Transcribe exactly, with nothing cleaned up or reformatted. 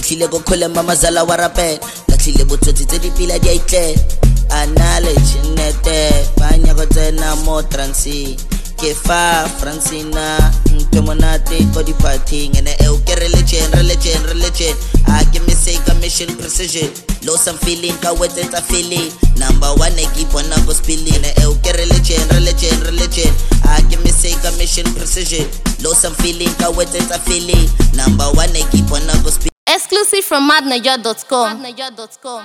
tlile go kholema mazala wa rapela ka tlile botsotsi tse di pila di a itlela knowledge nete banya go tsena mo transi ke fa Francina ntwe monate ko di partying ene e o ke religion religion religion a ke me say ka mission precision lo some feeling ka wetsetsa feeling number one e ke bona go spilling ene e o ke religion religion religion a ke me say ka mission precision lo some feeling ka wetsetsa feeling number one e ke bona go spilling. Exclusive from madnaja dot com.